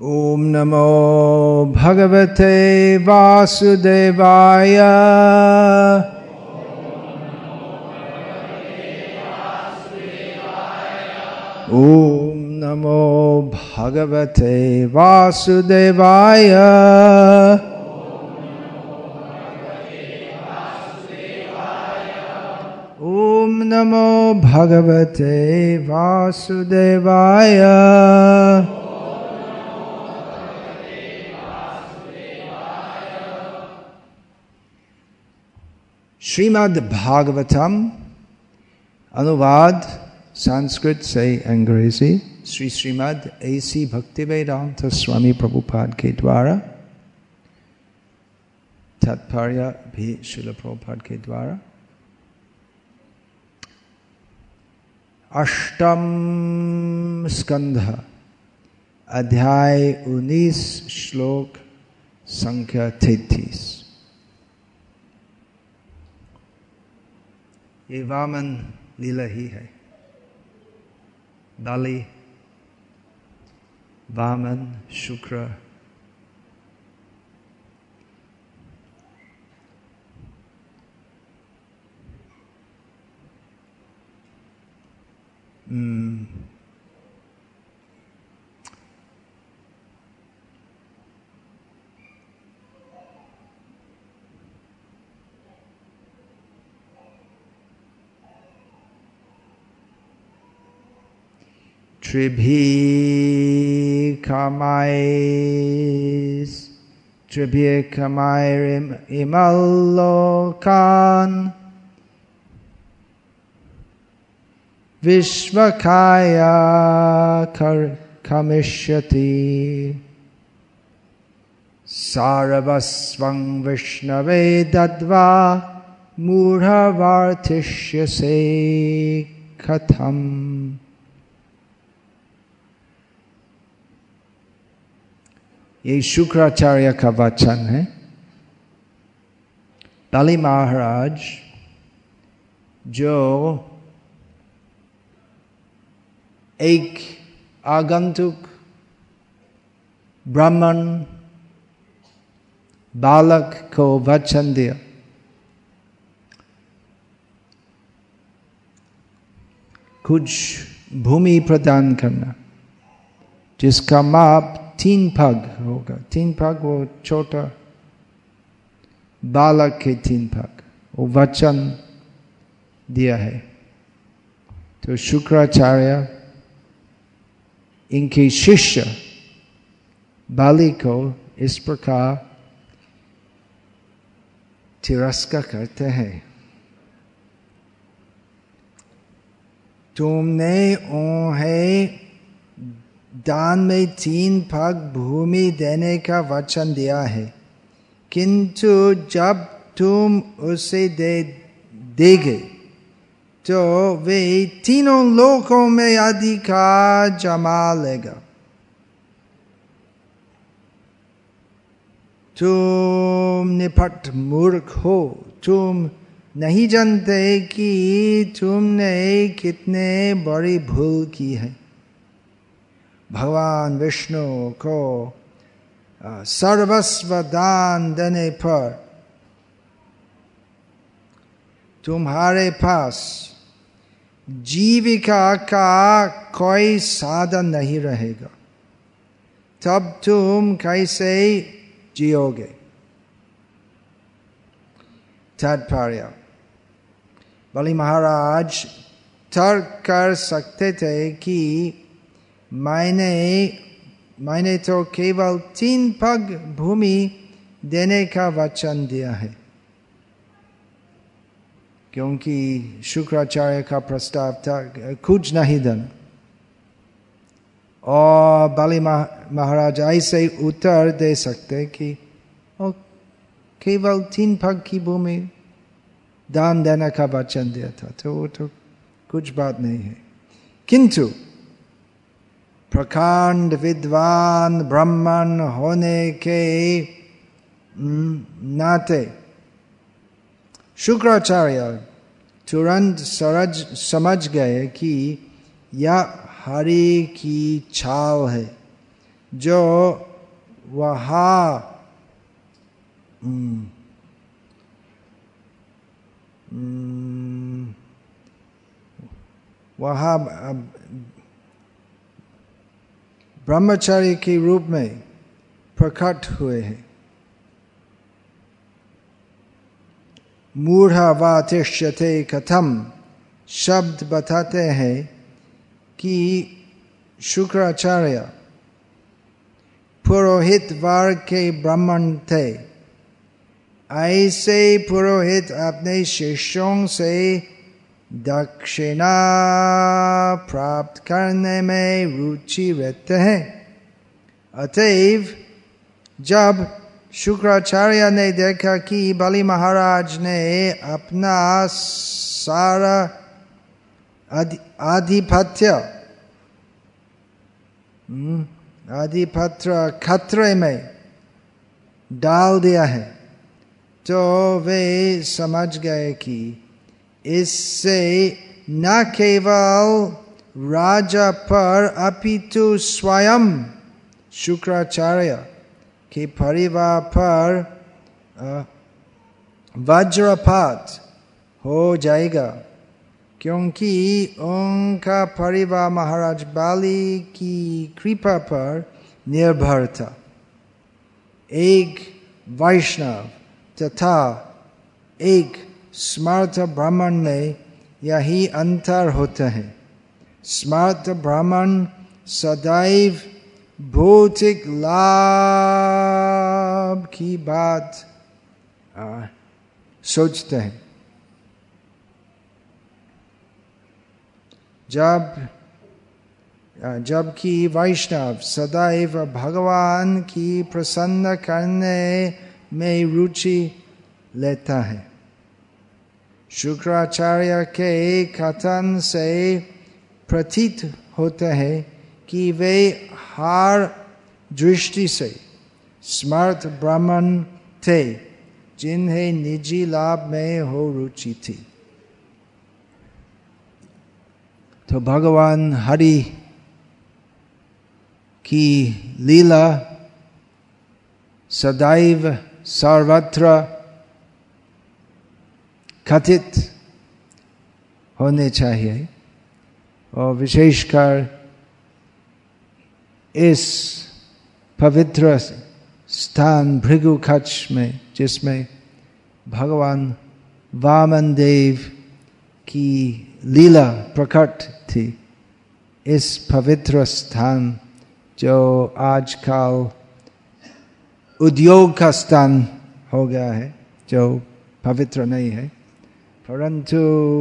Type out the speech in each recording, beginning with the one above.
ओम नमो भगवते वासुदेवाय। ओम नमो भगवते वासुदेवाय। ओम नमो भगवते वासुदेवाय। श्रीमद् भागवतम अनुवाद संस्कृत से अंग्रेजी श्री श्रीमद् ऐसी भक्तिवेदांत स्वामी प्रभुपाद के द्वारा, तात्पर्य भी श्रील प्रभुपाद के द्वारा। अष्टम स्कंध अध्याय 19 श्लोक संख्या 33। ये वामन लीला ही है। बाली, वामन, शुक्र, Tribhikamairim imalokan Vishvakaya kamishyati Saravasvang Vishnave dadva Murhavartishyase katham। ये शुक्राचार्य का वचन है। बाली महाराज जो एक आगंतुक ब्राह्मण बालक को वचन दिया, कुछ भूमि प्रदान करना जिसका माप 3 पग होगा। 3 पग वो छोटा बालक के 3 पग, वो वचन दिया है। तो शुक्राचार्य इनके शिष्य बाली को इस प्रकार तिरस्कार करते हैं। तुमने उन्हें दान में 3 भाग भूमि देने का वचन दिया है, किंतु जब तुम उसे देगे तो वे 3 लोकों में अधिकार जमा लेगा। तुम निपट मूर्ख हो, तुम नहीं जानते कि तुमने कितने बड़ी भूल की है। भगवान विष्णु को सर्वस्व दान देने पर तुम्हारे पास जीविका का कोई साधन नहीं रहेगा, तब तुम कैसे जियोगे। तात्पर्य, बलि महाराज तर्क कर सकते थे कि मैंने तो केवल 3 पग भूमि देने का वचन दिया है, क्योंकि शुक्राचार्य का प्रस्ताव था कुछ नहीं देना। और बाली महाराज ऐसे उत्तर दे सकते कि केवल 3 पग की भूमि दान देने का वचन दिया था, तो वो तो कुछ बात नहीं है। किंतु प्रकांड विद्वान ब्राह्मण होने के नाते शुक्राचार्य तुरंत समझ गए कि यह हरि की छाव है, जो वहाँ ब्रह्मचारी के रूप में प्रकट हुए हैं। मूढ़ा वा तिष्ठते कथम शब्द बताते हैं कि शुक्राचार्य पुरोहित वर्ग के ब्राह्मण थे। ऐसे पुरोहित अपने शिष्यों से दक्षिणा प्राप्त करने में रुचि रखते हैं। अतएव जब शुक्राचार्य ने देखा कि बलि महाराज ने अपना सारा आधिपत्य खतरे में डाल दिया है, तो वे समझ गए कि इससे न केवल राजा पर अपितु स्वयं शुक्राचार्य के परिवार पर वज्रपात हो जाएगा, क्योंकि उनका परिवार महाराज बाली की कृपा पर निर्भर था। एक वैष्णव तथा एक स्मार्त ब्राह्मण में यही अंतर होता है। स्मार्त ब्राह्मण सदैव भौतिक लाभ की बात सोचते हैं, जबकि वैष्णव सदैव भगवान की प्रसन्न करने में रुचि लेता है। शुक्राचार्य के कथन से प्रतीत होता है कि वे हर दृष्टि से स्मार्त ब्राह्मण थे, जिन्हें निजी लाभ में हो रुचि थी। तो भगवान हरि की लीला सदैव सर्वत्र कथित होने चाहिए, और विशेषकर इस पवित्र स्थान भृगुकच्छ में, जिसमें भगवान वामन देव की लीला प्रकट थी। इस पवित्र स्थान जो आजकल उद्योग का स्थान हो गया है, जो पवित्र नहीं है, परंतु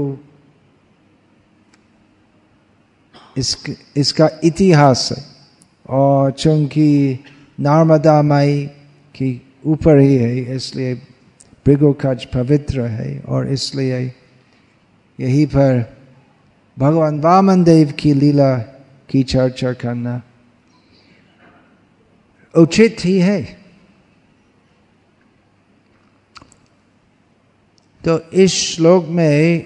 इसका इतिहास है, और चूंकि नर्मदा माई के ऊपर ही है, इसलिए भृगुकच्छ पवित्र है, और इसलिए यहीं पर भगवान वामन देव की लीला की चर्चा करना उचित ही है। तो इस श्लोक में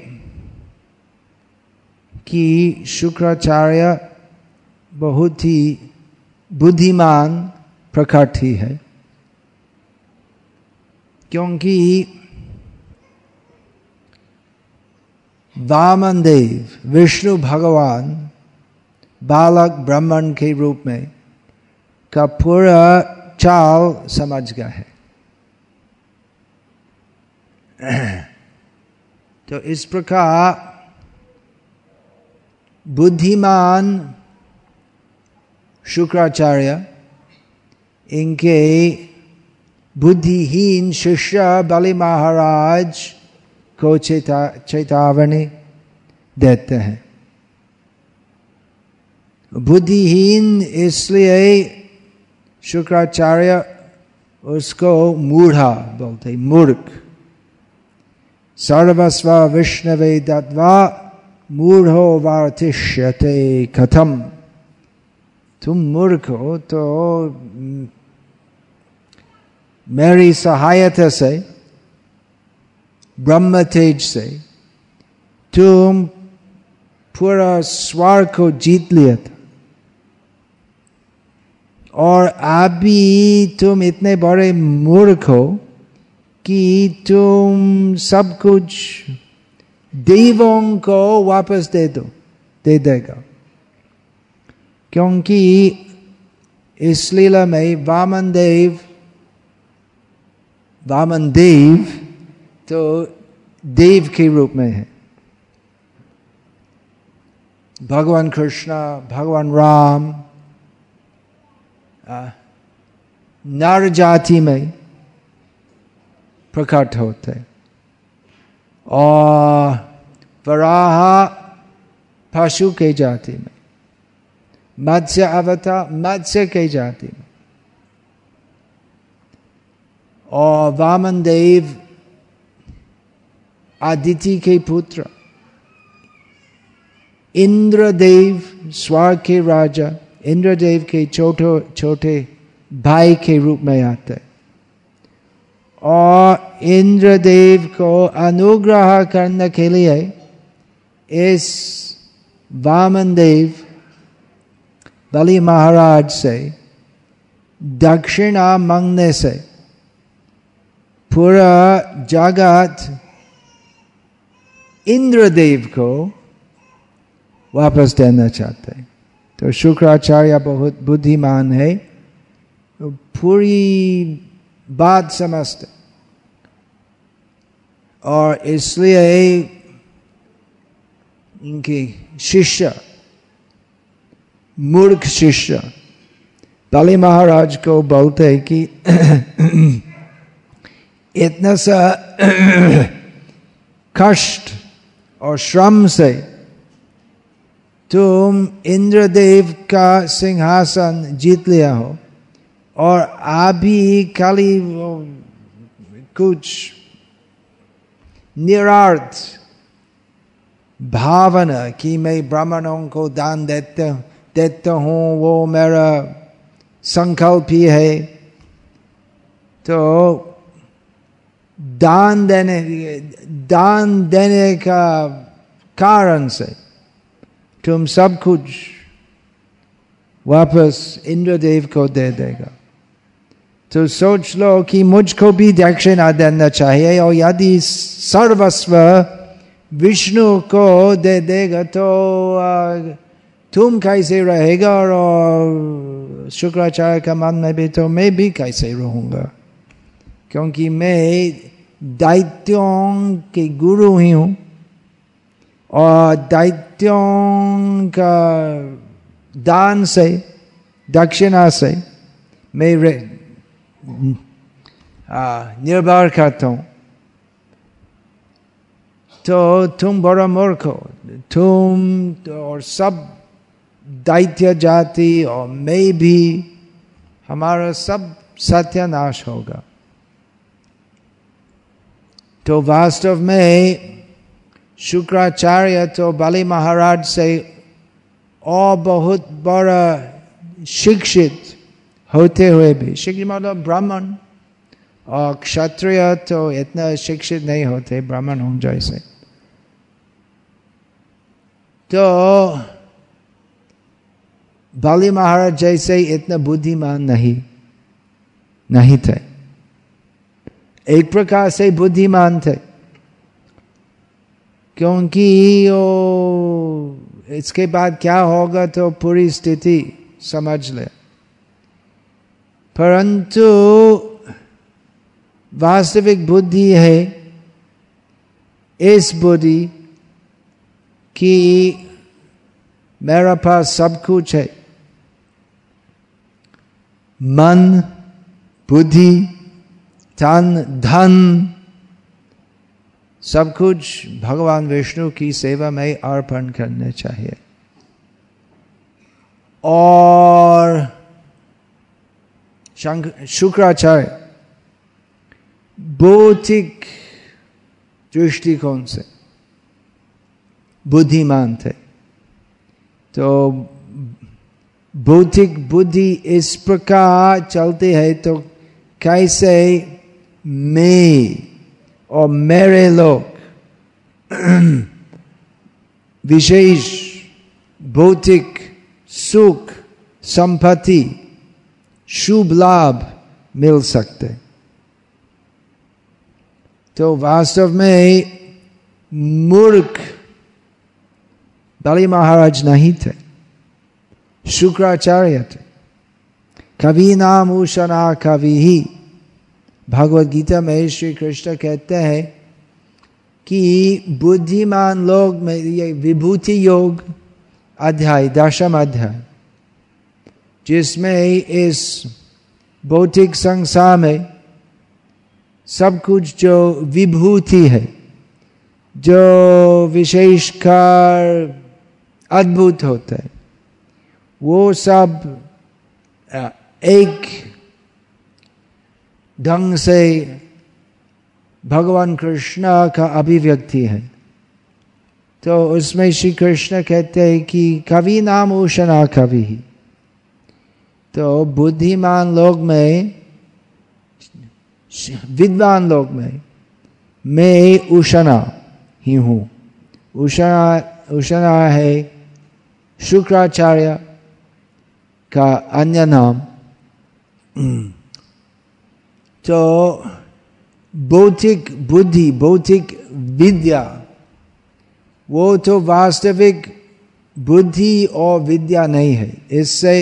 कि शुक्राचार्य बहुत ही बुद्धिमान प्रकट ही है, क्योंकि वामन देव विष्णु भगवान बालक ब्राह्मण के रूप में का पूरा चाल समझ गया है। तो इस प्रकार बुद्धिमान शुक्राचार्य इनके बुद्धिहीन शिष्य बलि महाराज को चेतावनी देते हैं। बुद्धिहीन इसलिए शुक्राचार्य उसको मूढ़ा बोलते, मूर्ख। सर्वस्व विष्णवे दत्वा मूढ़ो वार्तिष्यते कथम। तुम मूर्ख हो तो मेरी सहायता से, ब्रह्म तेज से तुम पूरा स्वर्ग को जीत लिया था, और अभी तुम इतने बड़े मूर्ख हो कि तुम सब कुछ देवों को वापस दे देगा। क्योंकि इस लीला में वामन देव तो देव के रूप में है। भगवान कृष्ण, भगवान राम नर जाति में प्रकट होते और वराह पशु के जाति में, मत्स्य अवतार मत्स्य के जाति में, और वामन देव आदिति के पुत्र, इंद्रदेव स्वर्ग के राजा, इंद्रदेव के छोटे भाई के रूप में आते और इंद्रदेव को अनुग्रह करने के लिए इस वामन देव बलि महाराज से दक्षिणा मांगने से पूरा जगत इंद्रदेव को वापस देना चाहते हैं। तो शुक्राचार्य बहुत बुद्धिमान है, तो पूरी बात समझते और इसलिए इनके शिष्य, मूर्ख शिष्य बलि महाराज को बोलते हैं कि इतना सा कष्ट और श्रम से तुम इंद्रदेव का सिंहासन जीत लिया हो और अभी खाली कुछ निरार्थ भावना कि मैं ब्राह्मणों को दान देता हूँ, वो मेरा संकल्प ही है, तो दान देने का कारण से तुम सब कुछ वापस इंद्रदेव को दे देगा। तो सोच लो कि मुझको भी दक्षिणा देना चाहिए, और यदि सर्वस्व विष्णु को दे देगा तो तुम कैसे रहेगा, और शुक्राचार्य का मन में भी तो मैं भी कैसे रहूंगा, क्योंकि मैं दैत्यों के गुरु ही हूँ और दैत्यों का दान से, दक्षिणा से मैं निर्भर करता हूँ। तो तुम बड़ा मूर्ख हो, तुम और सब दैत्य जाति और मैं भी, हमारा सब सत्यानाश होगा। तो वास्तव में शुक्राचार्य तो बलि महाराज से और बहुत बड़ा शिक्षित होते हुए भी, शिक्षित मतलब ब्राह्मण, और क्षत्रिय तो इतना शिक्षित नहीं होते ब्राह्मण हों जैसे, तो बलि महाराज जैसे इतना बुद्धिमान नहीं थे। एक प्रकार से बुद्धिमान थे, क्योंकि इसके बाद क्या होगा तो पूरी स्थिति समझ ले। परंतु वास्तविक बुद्धि है इस बुद्धि कि मेरा पास सब कुछ है, मन, बुद्धि, तन, धन, सब कुछ भगवान विष्णु की सेवा में अर्पण करने चाहिए। और शुक्राचार्य भौतिक दृष्टिकोण से बुद्धिमान थे, तो भौतिक बुद्धि इस प्रकार चलती है, तो कैसे मैं और मेरे लोग विशेष भौतिक सुख संपत्ति शुभ लाभ मिल सकते। तो वास्तव में मूर्ख बलि महाराज नहीं थे, शुक्राचार्य थे। कवि नाम उषना कवि ही, भगवद गीता में श्री कृष्ण कहते हैं कि बुद्धिमान लोग में ये विभूति योग अध्याय, 10वां अध्याय, जिसमें इस भौतिक संसार में सब कुछ जो विभूति है, जो विशेषकर अद्भुत होता है, वो सब एक ढंग से भगवान कृष्ण का अभिव्यक्ति है। तो उसमें श्री कृष्ण कहते हैं कि कवि नाम उषना कवि ही। तो बुद्धिमान लोग में, विद्वान लोग में मैं उषना ही हूँ। उषना है शुक्राचार्य का अन्य नाम। तो भौतिक बुद्धि, भौतिक विद्या, वो तो वास्तविक बुद्धि और विद्या नहीं है। इससे,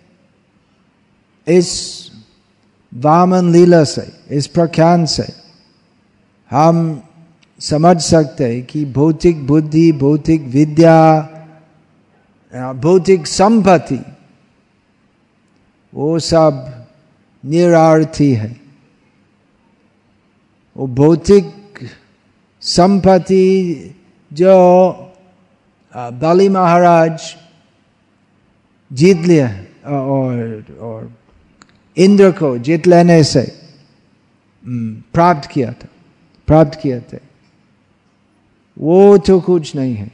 इस वामन लीला से, इस प्रख्यान से हम समझ सकते हैं कि भौतिक बुद्धि, भौतिक विद्या, भौतिक संपत्ति, वो सब निरार्थी है। वो भौतिक संपत्ति जो बलि महाराज जीत लिया और इंद्र को जीत लेने से प्राप्त किया था, वो तो कुछ नहीं है।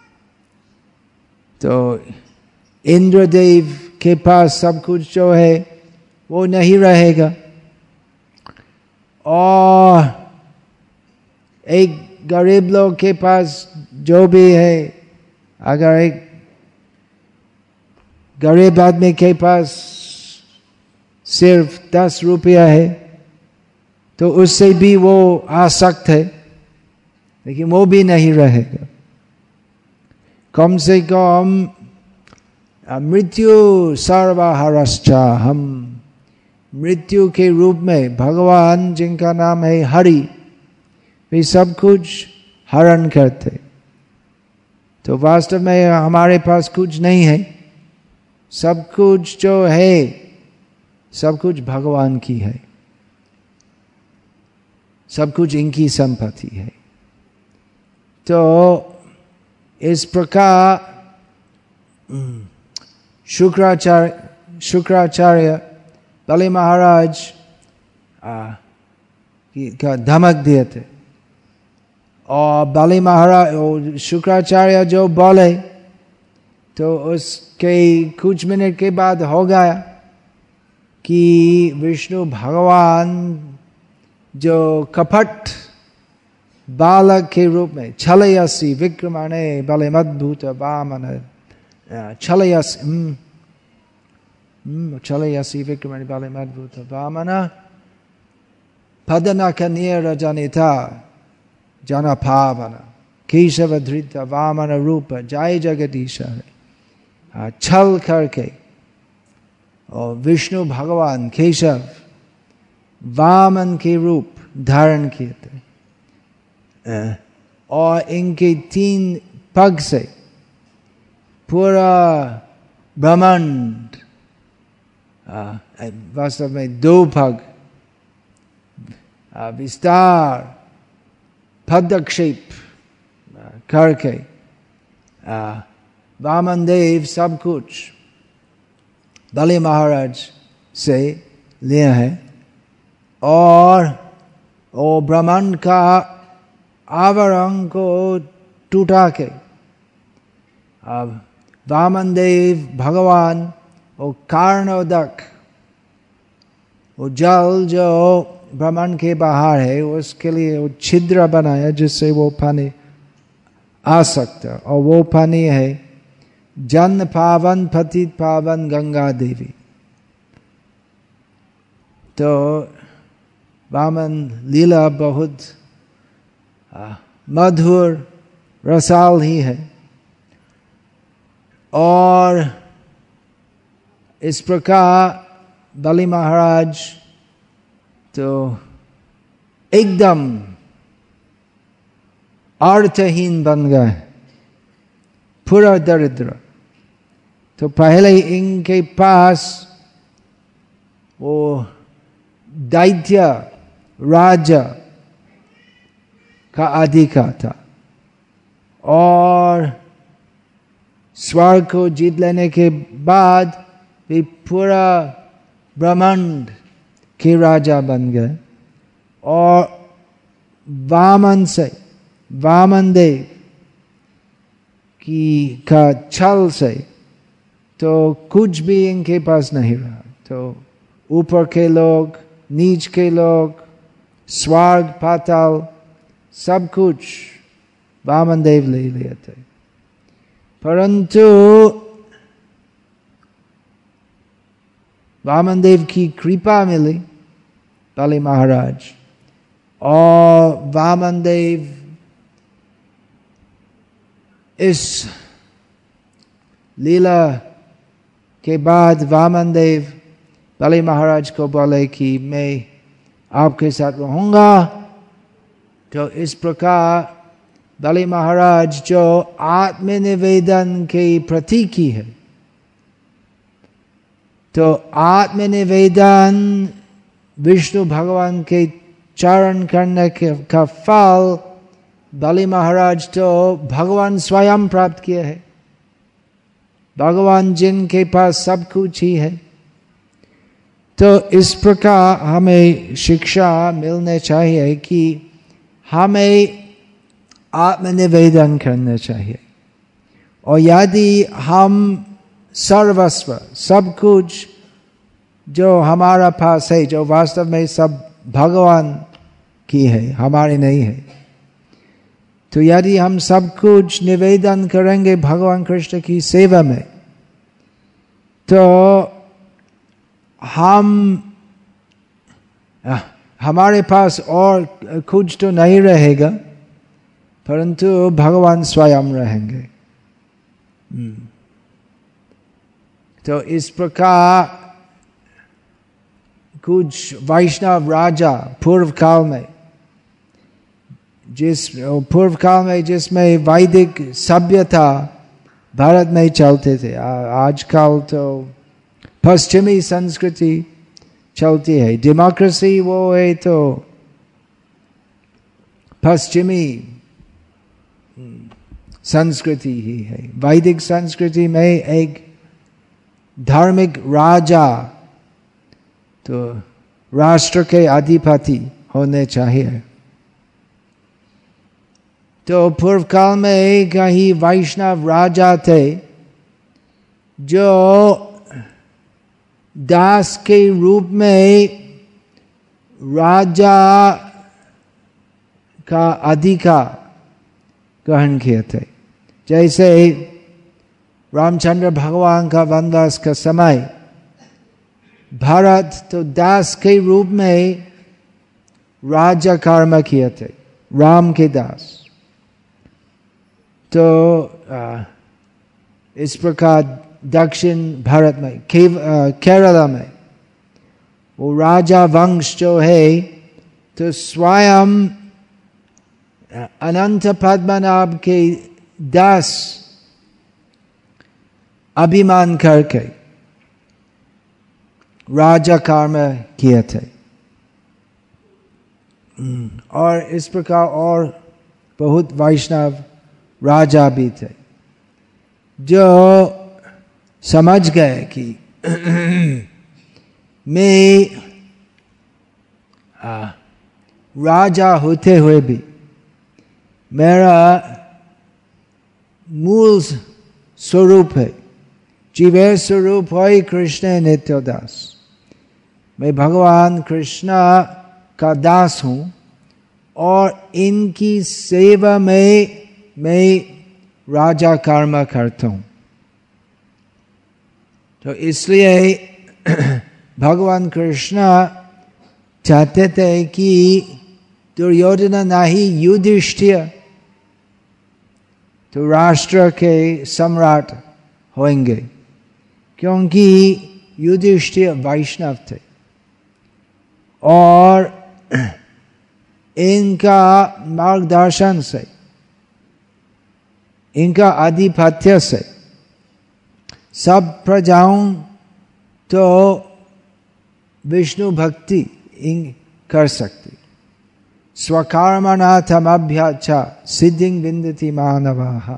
तो इंद्रदेव के पास सब कुछ जो है वो नहीं रहेगा, और एक गरीब लोग के पास जो भी है, अगर एक गरीब आदमी के पास सिर्फ 10 रुपया है तो उससे भी वो आसक्त है, लेकिन वो भी नहीं रहेगा। कम से कम मृत्यु सर्वहरश्चा, हम मृत्यु के रूप में भगवान जिनका नाम है हरि, वे सब कुछ हरण करते। तो वास्तव में हमारे पास कुछ नहीं है, सब कुछ जो है सब कुछ भगवान की है, सब कुछ इनकी संपत्ति है। तो इस प्रकार शुक्राचार्य बलि महाराज का धमक दिए थे, और बलि महाराज, शुक्राचार्य जो बोले तो उसके कुछ मिनट के बाद हो गया कि विष्णु भगवान जो कपट बालक के रूप में छलयसी विक्रमणे बलिमद्भुत वामन छलयसी विक्रमणे बलिमद्भुत वामन पदनक नीरजनिता जन पावन केशव धृत वामन रूप जय जगदीश, छल करके और विष्णु भगवान केशव वामन के रूप धारण किए थे, और इनके 3 पग से पूरा ब्रह्मांड, वास्तव में 2 पग, विस्तार पदक्षेप करके वामन देव सब कुछ बलि महाराज से लिया है, और वो ब्रह्मांड का आवरण को टूटा के अब वामन देव भगवान वो कारणोदक, वो जल जो ब्रह्मांड के बाहर है उसके लिए वो छिद्र बनाया जिससे वो पानी आ सकता, और वो पानी है जन पावन पतित पावन गंगा देवी। तो वामन लीला बहुत मधुर रसाल ही है। और इस प्रकार बलि महाराज तो एकदम अर्थहीन बन गए, पूरा दरिद्र। तो पहले इनके पास वो दैत्य राजा का अधिकार था और स्वर्ग को जीत लेने के बाद वे पूरा ब्रह्मांड के राजा बन गए। और वामन देव का छल से तो कुछ भी इनके पास नहीं रहा। तो ऊपर के लोग, नीच के लोग, स्वर्ग पाताल, सब कुछ वामन देव ले लिए थे। परंतु वामन देव की कृपा मिली बलि महाराज, और वामन देव इस लीला के बाद वामन देव बलि महाराज को बोले कि मैं आपके साथ रहूंगा। तो इस प्रकार बलि महाराज जो आत्मनिवेदन के प्रतीक ही है, तो आत्मनिवेदन विष्णु भगवान के चरण करने का फल बलि महाराज तो भगवान स्वयं प्राप्त किए है। भगवान जिनके पास सब कुछ ही है। तो इस प्रकार हमें शिक्षा मिलने चाहिए कि हमें आत्मनिवेदन करना चाहिए। और यदि हम सर्वस्व सब कुछ जो हमारा पास है, जो वास्तव में सब भगवान की है, हमारी नहीं है, तो यदि हम सब कुछ निवेदन करेंगे भगवान कृष्ण की सेवा में, तो हमारे पास और कुछ तो नहीं रहेगा, परंतु भगवान स्वयं रहेंगे। तो इस प्रकार कुछ वैष्णव राजा पूर्व काल में जिसमें वैदिक सभ्यता भारत में चलते थे। आजकल तो पश्चिमी संस्कृति चलती है, डेमोक्रेसी वो है तो पश्चिमी संस्कृति ही है। वैदिक संस्कृति में एक धार्मिक राजा तो राष्ट्र के अधिपति होने चाहिए। तो पूर्व काल में कई वैष्णव राजा थे जो दास के रूप में राजा का अधिकार ग्रहण किए थे। जैसे रामचंद्र भगवान का वनवास का समय भरत तो दास के रूप में राजा कर्म किए थे, राम के दास। तो इस प्रकार दक्षिण भारत में केरला में वो राजा वंश जो है तो स्वयं अनंत पद्मनाभ के दास अभिमान करके राजा कर्म किए थे। और इस प्रकार और बहुत वैष्णव राजा भी थे जो समझ गए कि मैं राजा होते हुए भी मेरा मूल स्वरूप है, जीवे स्वरूप है कृष्ण नित्य दास। मैं भगवान कृष्ण का दास हूँ और इनकी सेवा में मैं राजा कर्म करता हूँ। तो इसलिए भगवान कृष्ण चाहते थे कि दुर्योधन नहीं युधिष्ठिर तो राष्ट्र के सम्राट होंगे, क्योंकि युधिष्ठिर वैष्णव थे और इनका मार्गदर्शन से, इनका आधिपत्य से सब प्रजाओं तो विष्णु भक्ति कर सकती। स्वकर्मणाथमभ्याचा सिद्धिं विन्दति मानवाः।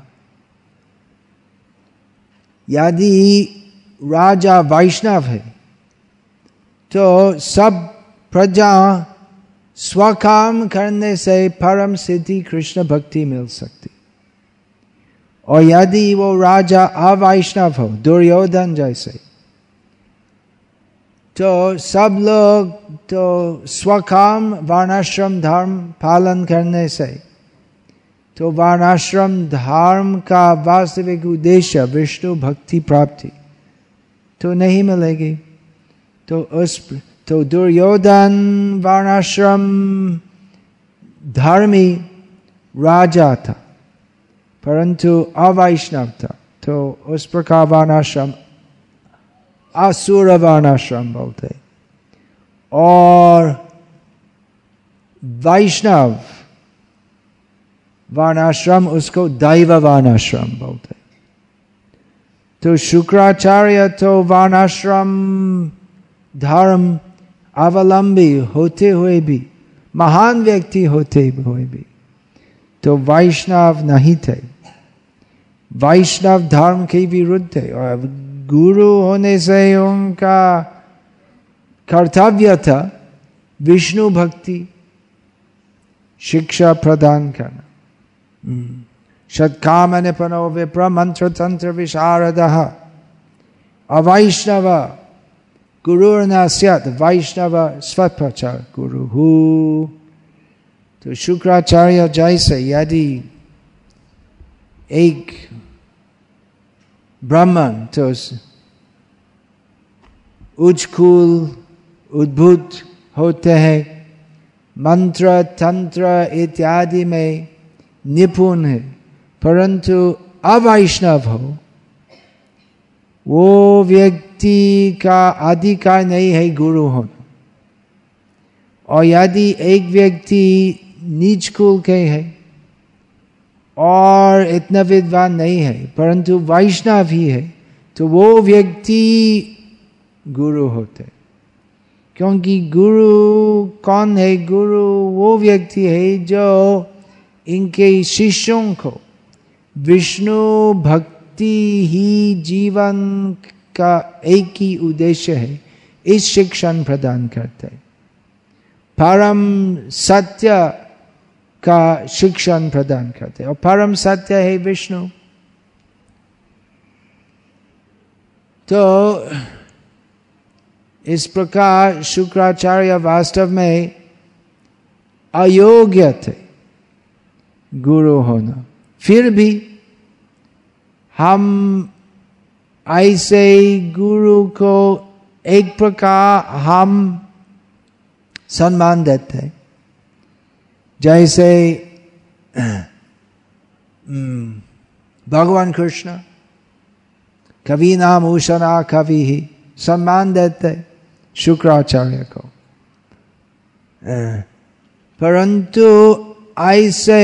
यदि राजा वैष्णव है तो सब प्रजा स्वकाम करने से परम सिद्धि कृष्ण भक्ति मिल सकती। और यदि वो राजा अवैष्णव हो, दुर्योधन जैसे, तो सब लोग तो स्वकाम वर्णाश्रम धर्म पालन करने से, तो वर्णाश्रम धर्म का वास्तविक उद्देश्य विष्णु भक्ति प्राप्ति तो नहीं मिलेगी। तो दुर्योधन वर्णाश्रम धर्मी राजा था परंतु अवैष्णव था, तो उस प्रकार वर्णाश्रम असुर वर्णाश्रम बोलते, और वैष्णव वर्णाश्रम उसको दैव वर्णाश्रम बोलते। तो शुक्राचार्य तो वर्णाश्रम धर्म अवलंबी होते हुए भी, महान व्यक्ति होते हुए भी, तो वैष्णव नहीं थे, वैष्णव धर्म के विरुद्ध थे। और गुरु होने से उनका कर्तव्य था विष्णु भक्ति शिक्षा प्रदान करना। षट्काम निपुणो विप्र मंत्र तंत्र विशारदः अवैष्णव गुरुर्न स्यात् वैष्णव स्वप्रचार गुरुः। तो शुक्राचार्य जैसे यदि एक ब्राह्मण तो उच्चकुल उद्भूत होते हैं, मंत्र तंत्र इत्यादि में निपुण है, परंतु अवैष्णव हो, वो व्यक्ति का अधिकार नहीं है गुरु होना। और यदि एक व्यक्ति नीच कुल के है और इतना विद्वान नहीं है परंतु वैष्णव ही है, तो वो व्यक्ति गुरु होते। क्योंकि गुरु कौन है? गुरु वो व्यक्ति है जो इनके शिष्यों को विष्णु भक्ति ही जीवन का एक ही उद्देश्य है, इस शिक्षण प्रदान करते, परम सत्य का शिक्षण प्रदान करते, और परम सत्य है विष्णु। तो इस प्रकार शुक्राचार्य वास्तव में अयोग्य थे गुरु होना। फिर भी हम ऐसे गुरु को एक प्रकार हम सम्मान देते हैं, जैसे भगवान कृष्ण कवि नाम उषना कवि ही सम्मान देते शुक्राचार्य को। परंतु ऐसे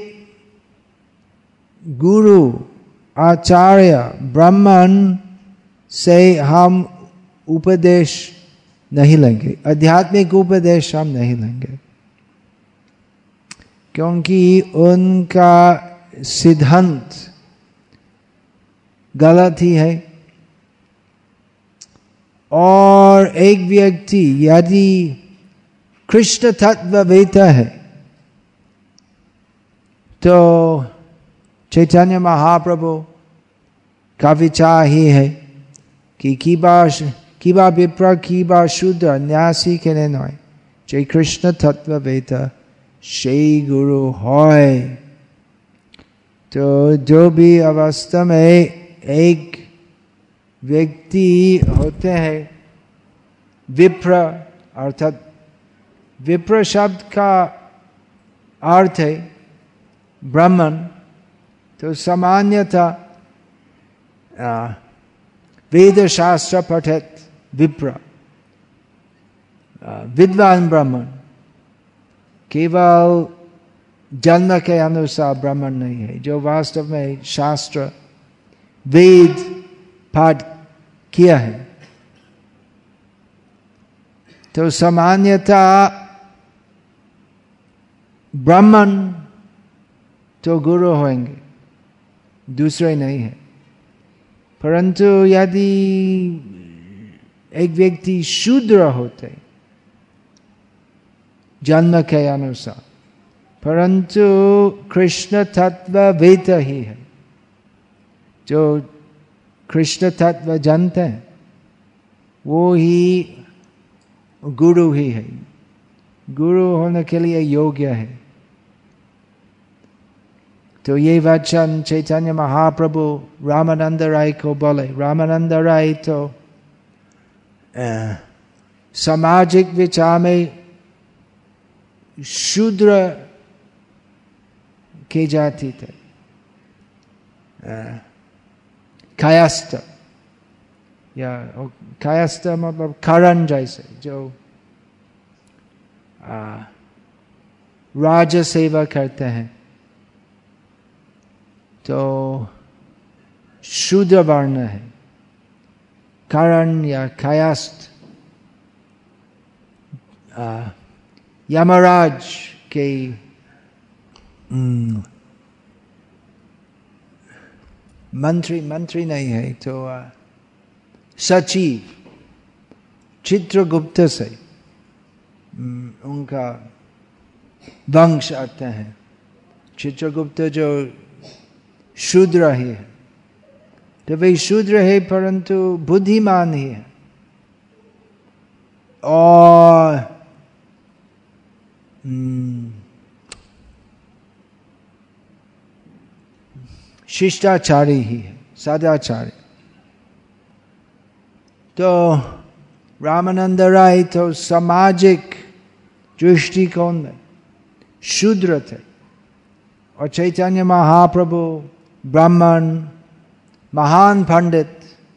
गुरु आचार्य ब्राह्मण से हम उपदेश नहीं लेंगे, आध्यात्मिक उपदेश हम नहीं लेंगे, क्योंकि उनका सिद्धांत गलत ही है। और एक व्यक्ति यदि कृष्ण तत्व वेता है तो चैतन्य महाप्रभु का विचार ही है कि किबा विप्र किबा शुद्ध न्यासी के नय जय कृष्ण तत्व वेता সেই गुरु होय। तो जो भी अवस्था में एक व्यक्ति होते हैं विप्र अर्थात विप्र शब्द का अर्थ है ब्राह्मण, तो सामान्यतः वेद शास्त्र पठित विप्र, विद्वान ब्राह्मण, केवल जन्म के अनुसार ब्राह्मण नहीं है, जो वास्तव में शास्त्र वेद पाठ किया है। तो सामान्यतः ब्राह्मण तो गुरु होंगे, दूसरे नहीं है। परंतु यदि एक व्यक्ति शूद्र होते जन्म के अनुसार, परंतु कृष्ण तत्व वेद ही है, जो कृष्ण तत्व जानते हैं वो ही गुरु ही है, गुरु होने के लिए योग्य है। तो ये वचन चैतन्य महाप्रभु रामानंद राय को बोले। रामानंद राय तो सामाजिक विचार में शूद्र के जाति थे, कायस्थ, या कायस्थ मतलब करण जैसे, जो राज सेवा करते हैं, तो शूद्र वर्ण है, करण या कायस्थ। यमराज के मंत्री नहीं है, तो सचिव चित्रगुप्त से उनका वंश आते हैं। चित्रगुप्त जो शूद्र ही है, तो वे शूद्र है परंतु बुद्धिमान ही है, और शिष्टाचारी ही है, सदाचारी। तो रामानंद राय तो सामाजिक दृष्टिकोण में शूद्र थे, और चैतन्य महाप्रभु ब्राह्मण महान पंडित,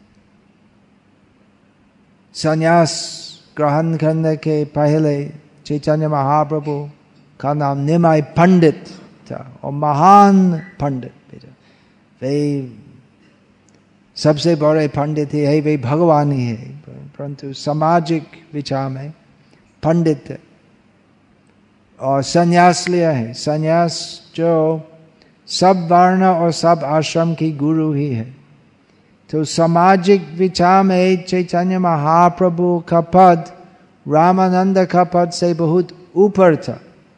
संन्यास ग्रहण करने के पहले चैतन्य महाप्रभु का नाम निमाय पंडित था, और महान पंडित वे सबसे बड़े पंडित ही है, वे भगवान ही है, परंतु सामाजिक विचार में पंडित है, और संन्यास लिया है। संन्यास जो सब वर्ण और सब आश्रम की गुरु ही है। तो सामाजिक विचार में चैतन्य महाप्रभु का पद रामानंद का पद से बहुत ऊपर था,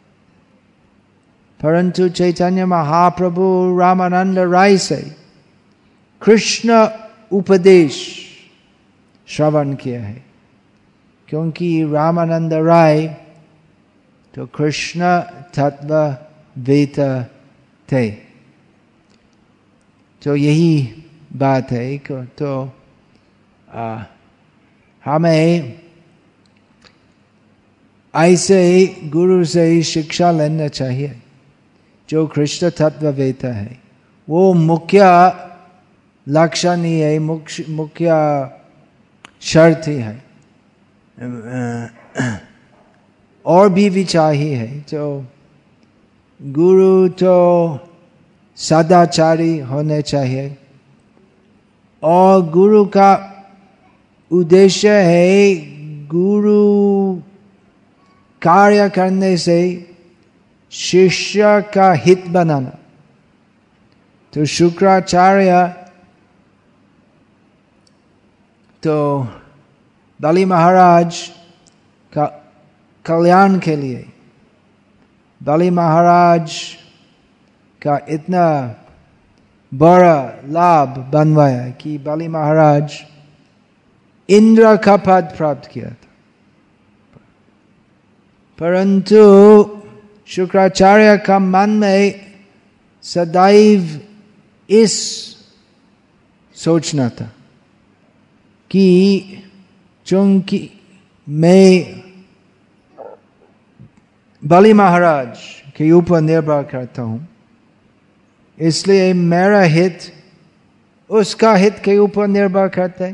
परंतु चैतन्य महाप्रभु रामानंद राय से कृष्ण उपदेश श्रवण किया है, क्योंकि रामानंद राय तो कृष्ण तत्व वेद थे। तो यही बात है। तो हमें ऐसे गुरु से शिक्षा लेना चाहिए जो कृष्ण तत्व वेद है। वो मुख्य लक्षण ही है, मुख्य शर्त ही है, और भी विचार ही है। तो गुरु तो सदाचारी होने चाहिए, और गुरु का उद्देश्य है गुरु कार्य करने से शिष्य का हित बनाना। तो शुक्राचार्य तो बलि महाराज का कल्याण के लिए, बलि महाराज का इतना बड़ा लाभ बनवाया कि बलि महाराज इंद्र का पद प्राप्त किया था। परंतु शुक्राचार्य का मन में सदैव इस सोचना था कि चूंकि मैं बलि महाराज के ऊपर निर्भर करता हूं, इसलिए मेरा हित उसका हित के ऊपर निर्भर करता है।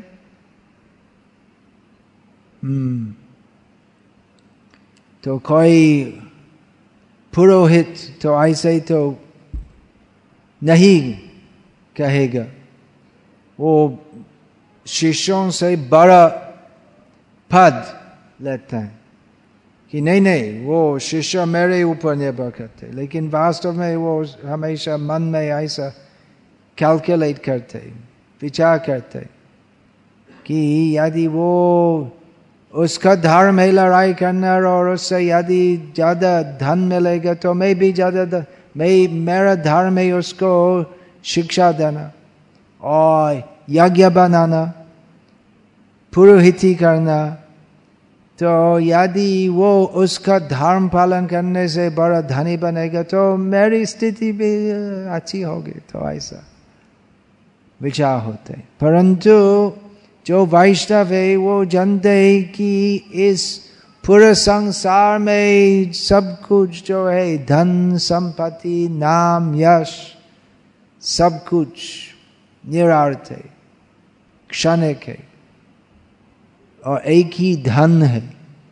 तो कोई पुरोहित तो ऐसे तो नहीं कहेगा, वो शिष्यों से बड़ा पद लेता है कि नहीं नहीं वो शिष्य मेरे ऊपर निर्भर करते, लेकिन वास्तव में वो हमेशा मन में ऐसा कैलकुलेट करते, विचार करते कि यदि वो उसका धर्म है लड़ाई करना और उससे यदि ज्यादा धन मिलेगा तो मैं भी ज्यादा मेरा धर्म है उसको शिक्षा देना और यज्ञ बनाना, पुरोहिती करना। तो यदि वो उसका धर्म पालन करने से बड़ा धनी बनेगा तो मेरी स्थिति भी अच्छी होगी। तो ऐसा विचार होते, परंतु जो वैष्णव है वो जानते हैं कि इस पूरे संसार में सब कुछ जो है धन संपत्ति नाम यश सब कुछ निरार्थ है, क्षणिक है, और एक ही धन है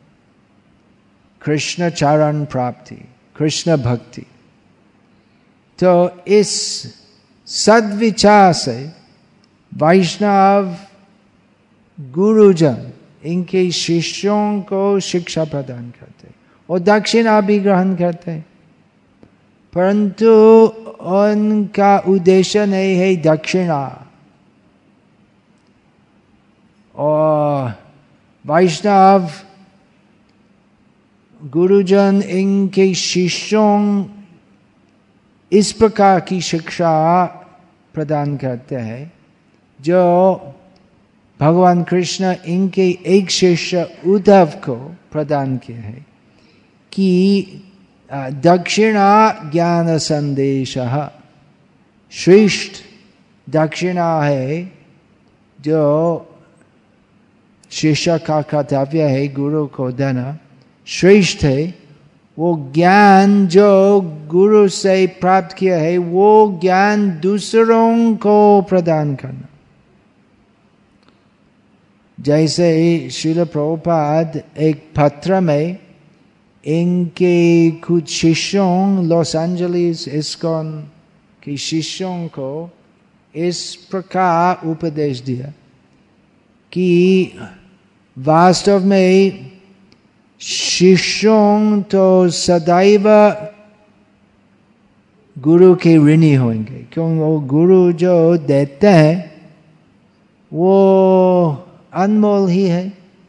कृष्ण चरण प्राप्ति, कृष्ण भक्ति। तो इस सद्विचार से वैष्णव गुरुजन इनके शिष्यों को शिक्षा प्रदान करते और दक्षिणा भी ग्रहण करते, परंतु उनका उद्देश्य नहीं है दक्षिणा। और वैष्णव गुरुजन इनके शिष्यों इस प्रकार की शिक्षा प्रदान करते हैं जो भगवान कृष्ण इनके एक शिष्य उद्धव को प्रदान किए हैं कि दक्षिणा ज्ञान संदेश, श्रेष्ठ दक्षिणा है जो शिष्य का कर्तव्य है गुरु को देना, श्रेष्ठ है वो ज्ञान जो गुरु से प्राप्त किया है, वो ज्ञान दूसरों को प्रदान करना। जैसे श्रील प्रभुपाद एक पत्र में इनके कुछ शिष्यों लॉस एंजलिस इस्कॉन के शिष्यों को इस प्रकार उपदेश दिया कि वास्तव में शिष्यों तो सदैव गुरु के ऋणी होंगे, क्योंकि वो गुरु जो देते हैं वो अनमोल ही है।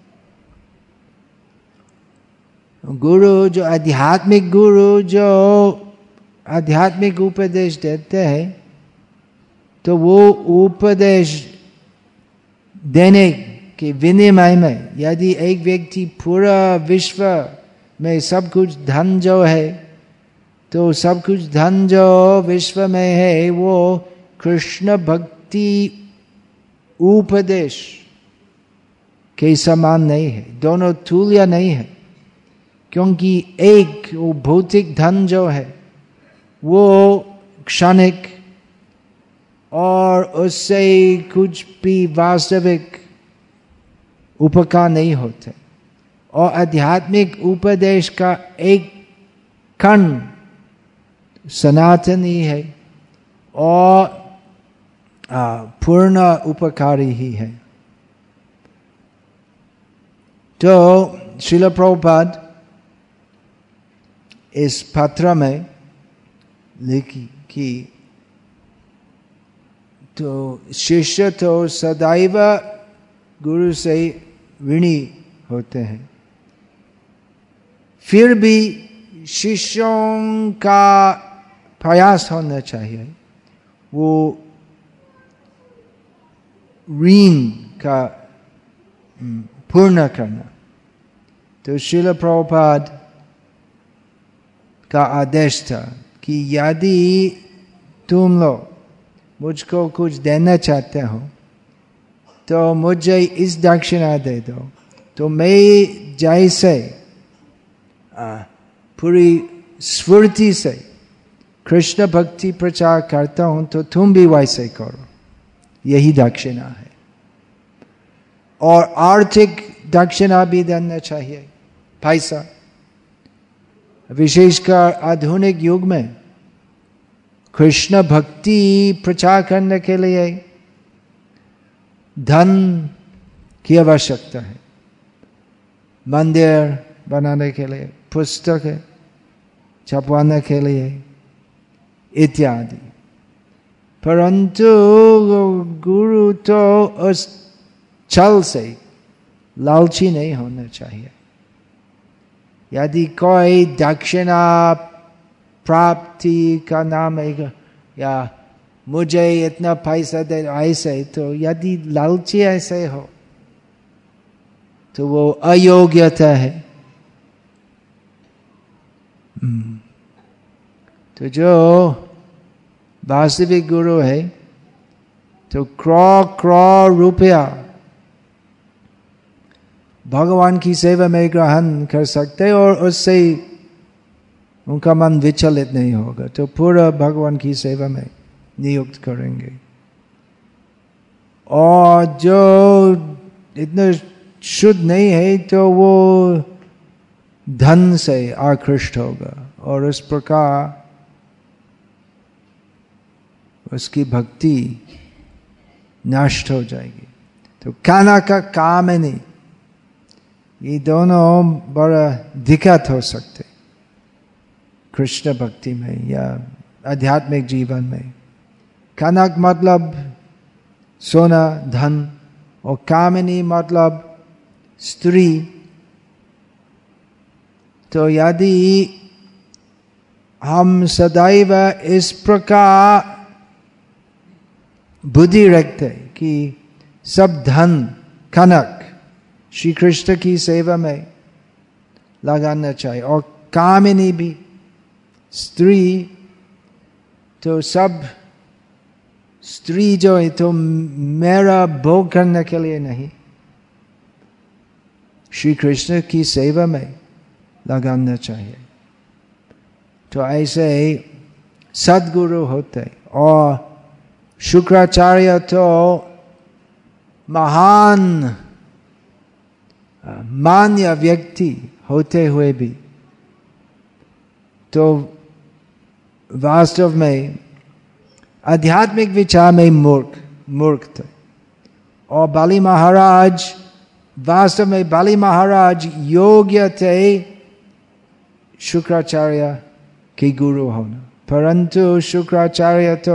गुरु जो आध्यात्मिक गुरु जो आध्यात्मिक उपदेश देते हैं तो वो उपदेश देने के विनिमय में यदि एक व्यक्ति पूरा विश्व में सब कुछ धन जो है, तो सब कुछ धन जो विश्व में है वो कृष्ण भक्ति उपदेश के समान नहीं है, दोनों तुल्य नहीं है। क्योंकि एक वो भौतिक धन जो है वो क्षणिक और उससे कुछ भी वास्तविक उपकार नहीं होते, और आध्यात्मिक उपदेश का एक कण सनातनी है और पूर्ण उपकारी ही है। तो श्रील प्रभुपाद इस पत्र में लिखी कि तो शिष्य तो सदैव गुरु से ऋणी होते हैं, फिर भी शिष्यों का प्रयास होना चाहिए वो ऋण का पूर्ण करना। तो श्रील प्रभुपाद का आदेश था कि यदि तुम लोग मुझको कुछ देना चाहते हो तो मुझे इस दक्षिणा दे दो, तो मैं जैसे पूरी स्फूर्ति से कृष्ण भक्ति प्रचार करता हूं तो तुम भी वैसे करो, यही दक्षिणा है। और आर्थिक दक्षिणा भी देना चाहिए, पैसा। विशेषकर आधुनिक युग में कृष्ण भक्ति प्रचार करने के लिए धन की आवश्यकता है, मंदिर बनाने के लिए, पुस्तक छपवाने के लिए इत्यादि। परंतु गुरु तो उस छल से लालची नहीं होना चाहिए। यदि कोई दक्षिणा प्राप्ति का नाम है या मुझे इतना पैसा दे ऐसे, तो यदि लालची ऐसे हो तो वो अयोग्यता है। तो जो वास्तविक गुरु है तो करोड़ रुपया भगवान की सेवा में ग्रहण कर सकते और उससे उनका मन विचलित नहीं होगा, तो पूरा भगवान की सेवा में नियुक्त करेंगे। और जो इतना शुद्ध नहीं है तो वो धन से आकृष्ट होगा और उस प्रकार उसकी भक्ति नष्ट हो जाएगी। तो काना का कामिनी, ये दोनों बड़ा दिक्कत हो सकते कृष्ण भक्ति में या आध्यात्मिक जीवन में। कनक मतलब सोना धन और कामिनी मतलब स्त्री। तो यदि हम सदैव इस प्रकार बुद्धि रखते कि सब धन कनक श्री कृष्ण की सेवा में लगाना चाहिए और कामिनी भी स्त्री, तो सब स्त्री जो है तो मेरा भोग करने के लिए नहीं, श्री कृष्ण की सेवा में लगाना चाहिए। तो ऐसे सद्गुरु होते। और शुक्राचार्य तो महान मान्य व्यक्ति होते हुए भी तो वास्तव में आध्यात्मिक विचार में मूर्ख थे। और बलि महाराज, वास्तव में बलि महाराज योग्य थे शुक्राचार्य के गुरु होना, परंतु शुक्राचार्य तो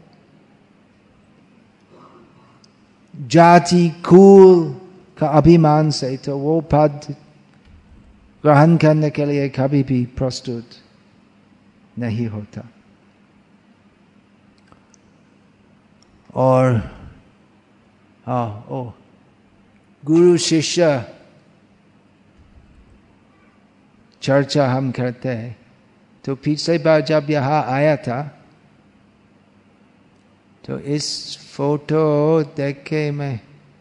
जाति कुल का अभिमान से तो वो पद ग्रहण करने के लिए कभी भी प्रस्तुत नहीं होता। और गुरु शिष्य चर्चा हम करते हैं, तो पिछली बार जब यहाँ आया था तो इस फोटो देख के मैं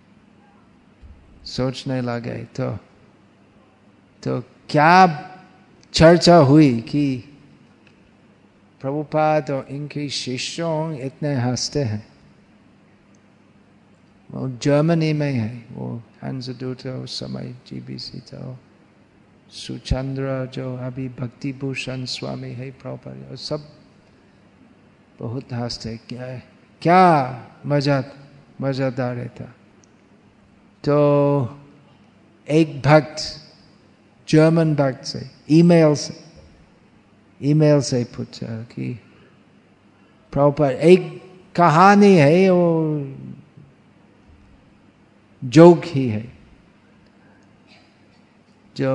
सोचने लगे तो क्या चर्चा हुई कि प्रभुपाद और इनके शिष्यों इतने हंसते हैं। वो जर्मनी में है, वो हंसदूत उस समय जीबीसी था, सुचंद्र जो अभी भक्ति भूषण स्वामी है प्रभुपाद, और सब बहुत हंसते। क्या मजादार था। तो एक भक्त, जर्मन भक्त से ईमेल से पूछा कि प्रभुपाद एक कहानी है, वो जोक ही है, जो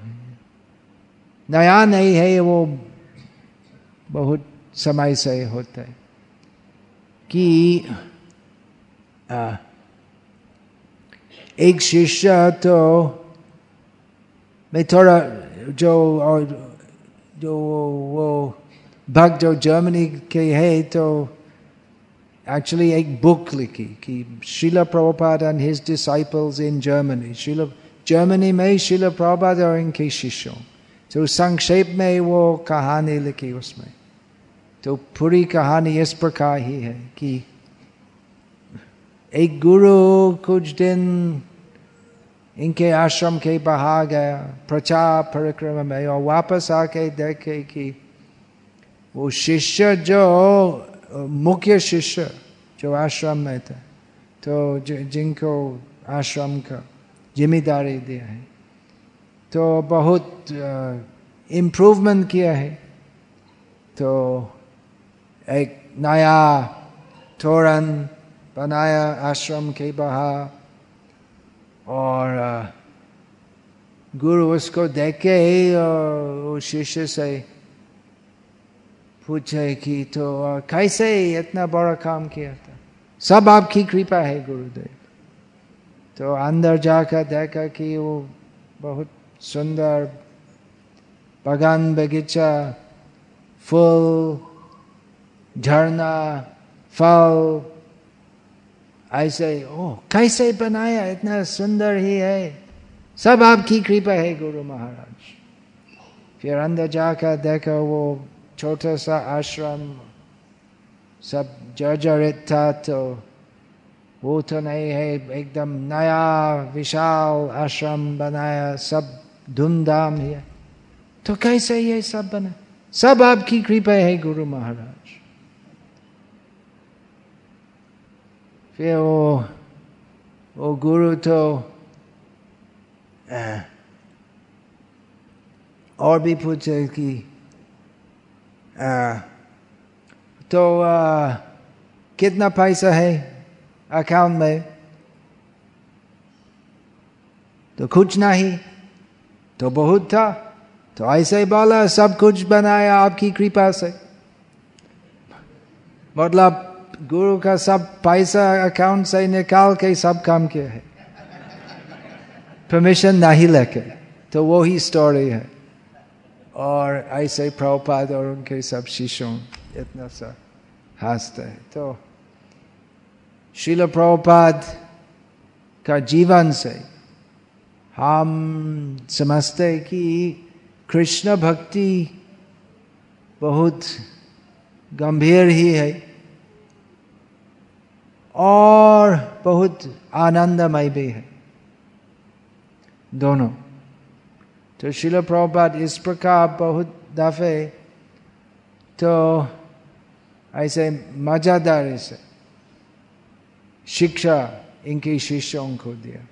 नया नहीं है, वो बहुत समय से होता है कि एक शिष्य तो मैं थोड़ा जो वो भक्त जो जर्मनी के है तो एक्चुअली एक बुक लिखी कि Srila Prabhupada and his disciples in Germany. Germany में श्रील प्रभुपाद और इनके शिष्यों, तो संक्षेप में वो कहानी लिखी उसमें। तो पूरी कहानी इस प्रकार ही है कि एक गुरु कुछ दिन इनके आश्रम के बाहर गया प्रचार परिक्रमा में, और वापस आके देखे कि वो शिष्य जो मुख्य शिष्य जो आश्रम में थे, तो जिनको आश्रम का जिम्मेदारी दिया है, तो बहुत इम्प्रूवमेंट किया है। तो एक नया तोरण बनाया आश्रम के बाहर, और गुरु उसको देखे और शिष्य से पूछे कि तो कैसे इतना बड़ा काम किया था? सब आपकी कृपा है गुरुदेव। तो अंदर जाकर देखा कि वो बहुत सुंदर बागान बगीचा, फूल, झरना, फल, ऐसे कैसे बनाया? इतना सुंदर ही है, सब आपकी कृपा है गुरु महाराज। फिर अंदर जाकर देखा वो छोटा सा आश्रम सब जर्जरित था, तो वो तो नहीं है, एकदम नया विशाल आश्रम बनाया, सब धूमधाम है। तो कैसे ये सब बना? सब आपकी कृपा है गुरु महाराज। फिर वो गुरु तो और भी पूछे कि तो कितना पैसा है अकाउंट में? तो कुछ नहीं। तो बहुत था। तो ऐसे ही बोला सब कुछ बनाया आपकी कृपा से। मतलब गुरु का सब पैसा अकाउंट से निकाल के सब काम किया है, परमिशन नहीं लेके। तो वो ही स्टोरी है। और ऐसे प्रभुपाद और उनके सब शिष्यों इतना सा हंसते हैं। तो श्रील प्रभुपाद का जीवन से हम समझते कि कृष्ण भक्ति बहुत गंभीर ही है और बहुत आनंदमय भी है, दोनों। तो श्रील प्रभुपाद इस प्रकार बहुत दफे तो ऐसे मजादारी से शिक्षा इनके शिष्यों को दिया।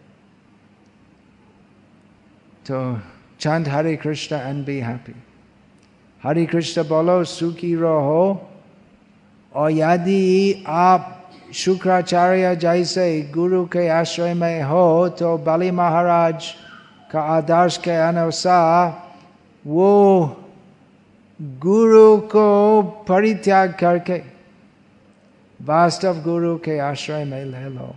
तो chant Hare Krishna and be happy. Hare Krishna बोलो सुखी रहो। और यदि आप शुक्राचार्य जैसे गुरु के आश्रय में हो तो बलि महाराज का आदर्श के अनुसार वो गुरु को परित्याग करके वास्तव गुरु के आश्रय में ले लो।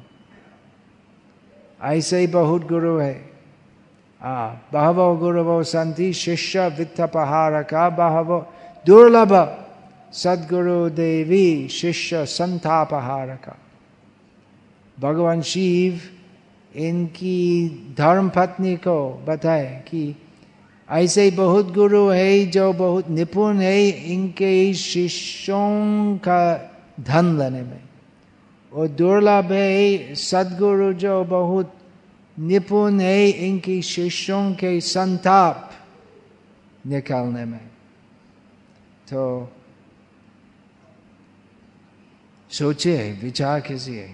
ऐसे ही बहुत गुरु है। बहवो गुरवो सन्ति शिष्य वित्तपहारका बहवो दुर्लभ सद्गुरु देवी शिष्य संतापहारका। भगवान शिव इनकी धर्म पत्नी को बताए कि ऐसे बहुत गुरु है जो बहुत निपुण है इनके शिष्यों का धन लेने में, और दुर्लभ है सद्गुरु जो बहुत निपुण है इनकी शिष्यों के संताप निकालने में। तो सोचिए, विचार कीजिए,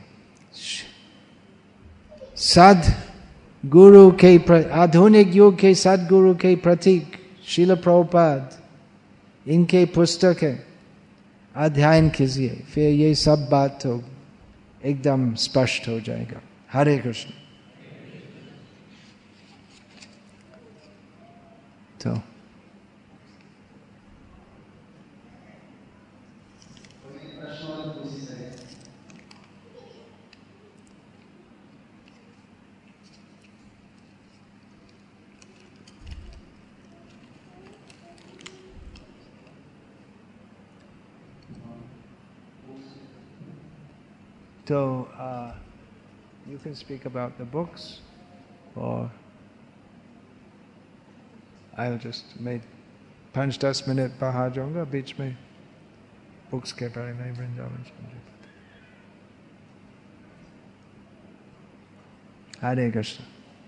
सद गुरु के आधुनिक युग के सदगुरु के प्रतीक श्रील प्रभुपाद, इनके पुस्तकें अध्ययन कीजिए, फिर ये सब बात तो एकदम स्पष्ट हो जाएगा। हरे कृष्ण। तो you can speak about the books, or I'll just मैं 5-10 मिनट बाहर जाऊंगा बीच में बुक्स के बारे में वृंदावन समझे। हरे कृष्ण।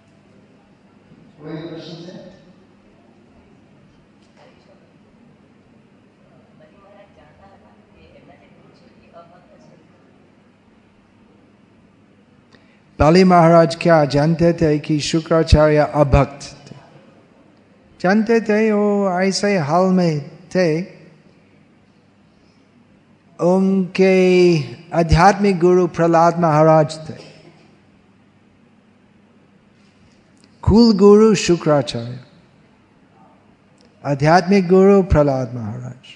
बाली महाराज क्या जानते थे कि शुक्राचार्य अभक्त थे? जानते थे, वो ऐसे हाल में थे। उनके आध्यात्मिक गुरु प्रहलाद महाराज थे, कुल गुरु शुक्राचार्य, आध्यात्मिक गुरु प्रहलाद महाराज।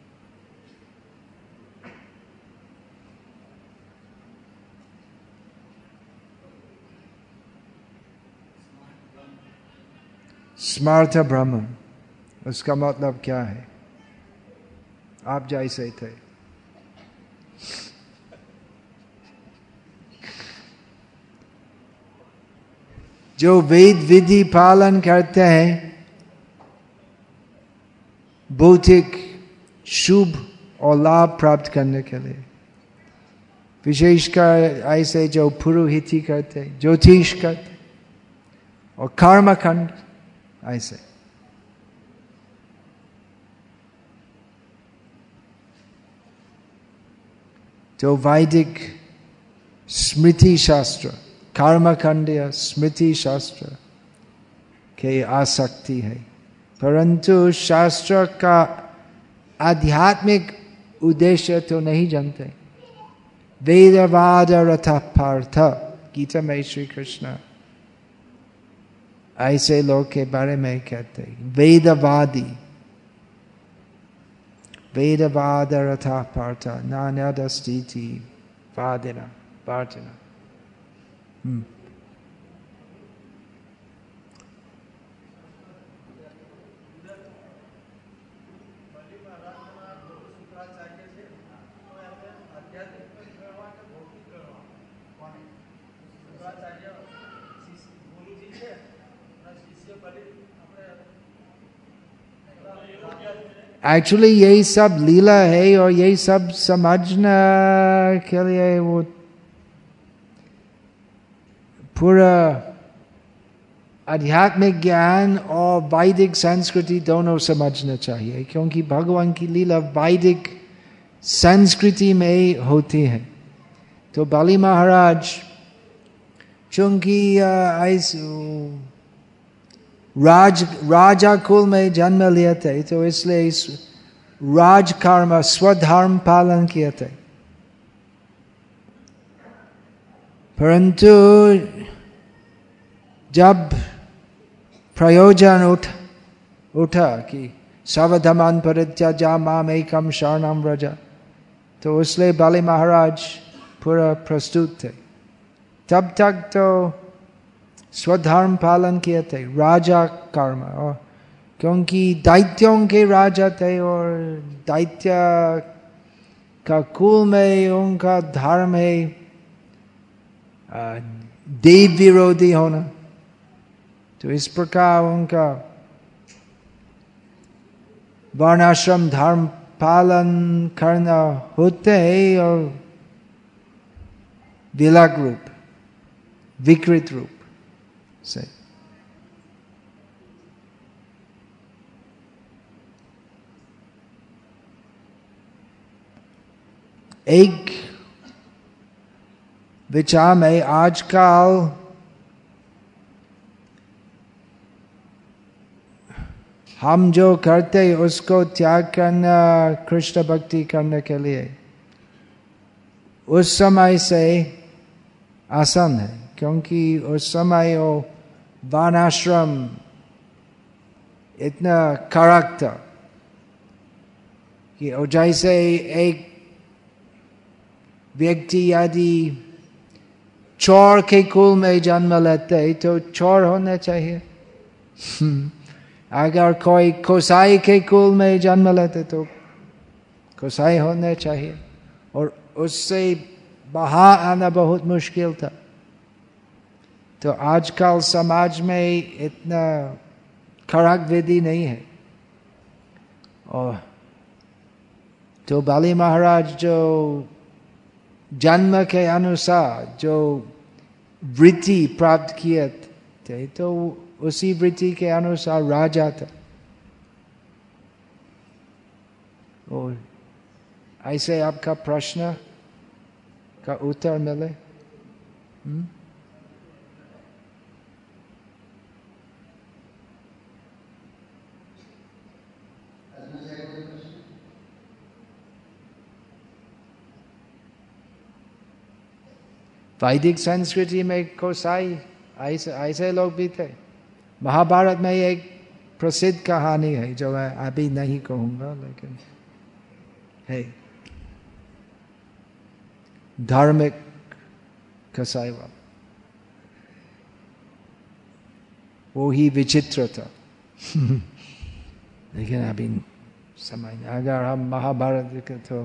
स्मार्थ ब्रह्म, उसका मतलब क्या है? आप जैसे थे। जो वेद विधि पालन करते हैं, भौतिक शुभ और लाभ प्राप्त करने के लिए, विशेषकर ऐसे जो पुरोहिती करते, ज्योतिष करते और कर्मकांड ऐसे। जो वैदिक स्मृति शास्त्र, कर्मकांडीय स्मृति शास्त्र के आसक्ति है, परंतु शास्त्र का आध्यात्मिक उद्देश्य तो नहीं जानते। वेदवाद रथा पार्थ, गीता में श्री कृष्ण ऐसे लोग के बारे में कहते हैं, वेदवादी। वेदवाद रथा पार्थ नान्यदस्तीति वादिना वार्तिना। एक्चुअली यही सब लीला है, और यही सब समझना के लिए वो पूरा आध्यात्मिक ज्ञान और वैदिक संस्कृति दोनों समझना चाहिए, क्योंकि भगवान की लीला वैदिक संस्कृति में होती है। तो बाली महाराज चूंकि राजा कुल में जन्म लिए थे, तो इसलिए राजकर्म स्वधर्म पालन किए थे। परंतु जब प्रयोजन उठा कि सर्वधर्मान् परित्यज्य माम् एकं शरणं व्रज, तो इसलिए बाली महाराज पूरा प्रस्तुत थे। तब तक तो स्वधर्म पालन किए थे, राजा कर्म, और क्योंकि दैत्यों के राजा थे और दैत्य का कुल में उनका धर्म है देव विरोधी होना, तो इस प्रकार उनका वर्णाश्रम धर्म पालन करना होते है, और विलग रूप, विकृत रूप से। एक विचार में आजकल हम जो करते उसको त्याग करना कृष्ण भक्ति करने के लिए उस समय से आसान है, क्योंकि उस समय वो वर्णाश्रम इतना कड़क था कि जैसे एक व्यक्ति यदि चोर के कुल में जन्म लेते तो चोर होना चाहिए, अगर कोई कोसाई के कुल में जन्म लेते तो कोसाई होना चाहिए, और उससे बाहर आना बहुत मुश्किल था। तो आजकल समाज में इतना खराग विधि नहीं है। और तो बाली महाराज जो जन्म के अनुसार जो वृत्ति प्राप्त किए थे, तो उसी वृत्ति के अनुसार राजा था। और ऐसे आपका प्रश्न का उत्तर मिले। वैदिक संस्कृति में कोसाई ऐसे लोग भी थे। महाभारत में एक प्रसिद्ध कहानी है जो मैं अभी नहीं कहूंगा, लेकिन है धार्मिक कसाई वाला, वो ही विचित्र था। लेकिन अभी समय, अगर हम महाभारत के तो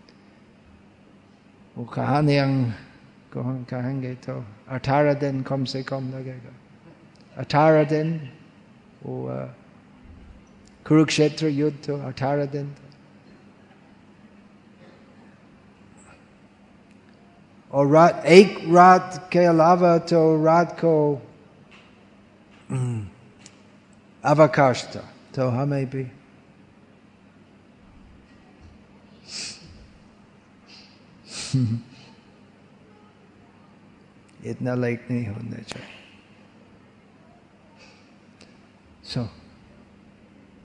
वो कहानियां कहेंगे तो 18 दिन कम से कम लगेगा। 18 दिन वो कुरुक्षेत्र युद्ध तो 18 दिन। और एक रात के अलावा तो रात को अवकाश था, तो हमें भी इतना लेट नहीं होना चाहिए।